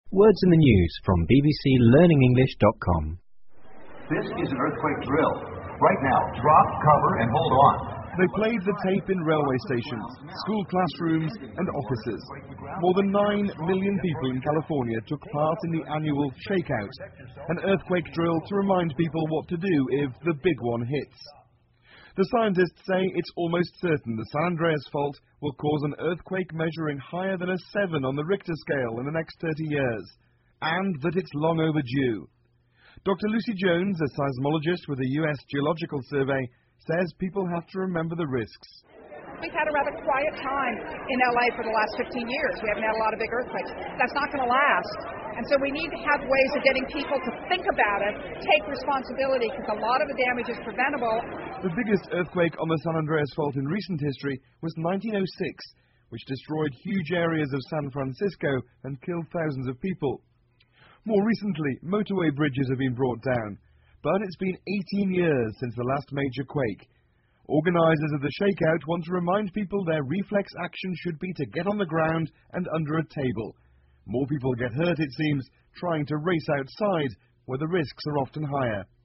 Words in the news from bbclearningenglish.com. This is an earthquake drill. Right now, drop, cover, and hold on. They played the tape in railway stations, school classrooms, and offices. More than 9 million people in California took part in the annual Shakeout, an earthquake drill to remind people what to do if the big one hits. The scientists say it's almost certain the San Andreas fault will cause an earthquake measuring higher than a 7 on the Richter scale in the next 30 years, and that it's long overdue. Dr. Lucy Jones, a seismologist with the U.S. Geological Survey, says people have to remember the risks. We've had a rather quiet time in LA for the last 15 years. We haven't had a lot of big earthquakes. That's not going to last. And so we need to have ways of getting people to think about it, take responsibility, because a lot of the damage is preventable. The biggest earthquake on the San Andreas fault in recent history was 1906, which destroyed huge areas of San Francisco and killed thousands of people. More recently, motorway bridges have been brought down, but it's been 18 years since the last major quake. Organisers of the Shakeout want to remind people their reflex action should be to get on the ground and under a table. More people get hurt, it seems, trying to race outside, where the risks are often higher.